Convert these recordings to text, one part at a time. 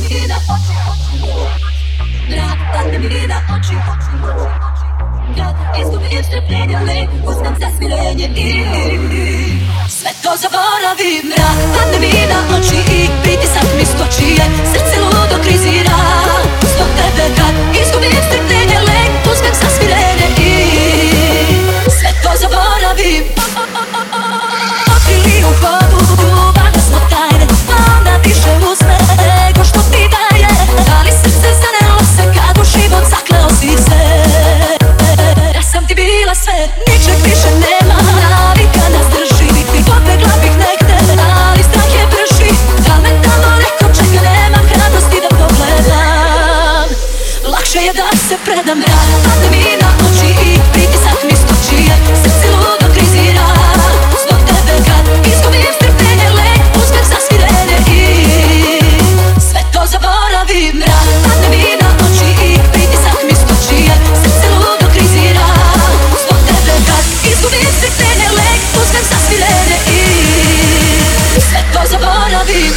mi na oči, mrak padne mi na oči. Kad izgubim strpljenje, lek uzmem za smirenje i sve to zaboravim. Mrak padne mi na oči i pritisak mi skočije, srce ludo krizira zbog tebe. Kad izgubim strpljenje, lek uzmem za smirenje i sve to zaboravim. Otkrili u hodu, valjda smo tajne, a onda više uzme nego što ti daje. Ali srce zanelo se kad u život zakleo si se. Ja sam ti bila sve, ničeg više nema, navika nas drži. Pobegla bih negde, ali strah je brži. Da me tamo neko čeka, nemam hrabrosti da pogledam. Lakše je da se predam. Mrak padne mi na oči i pritisak mi skočije, srce ludo krizira zbog tebe. Kad izgubim strpljenje, lek uzmem za smirenje i sve to zaboravim. Mrak padne mi na oči i pritisak mi skočije, srce ludo krizira zbog tebe. Kad izgubim strpljenje, lek uzmem za smirenje i sve to zaboravim.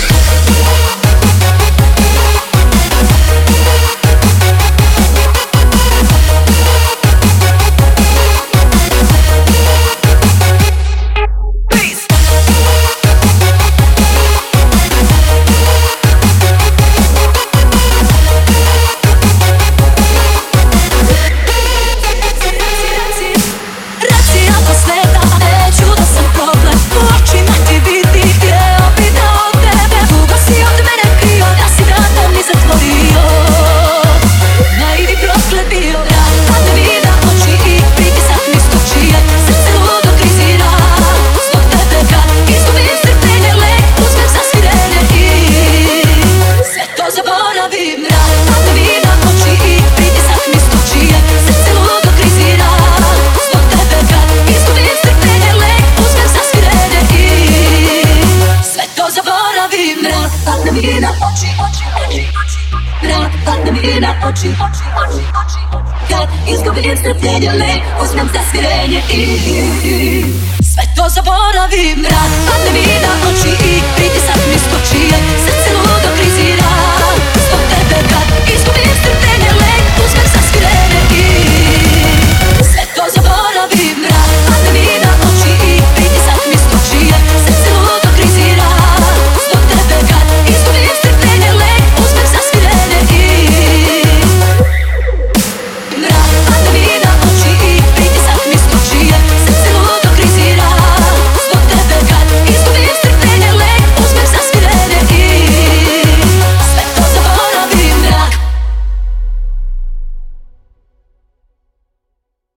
Kad izgubim strpljenje, lek uzmem za smirenje i sve to zaboravim. Mrak padne mi na oči i pritisak mi skočije, srce ludo krizira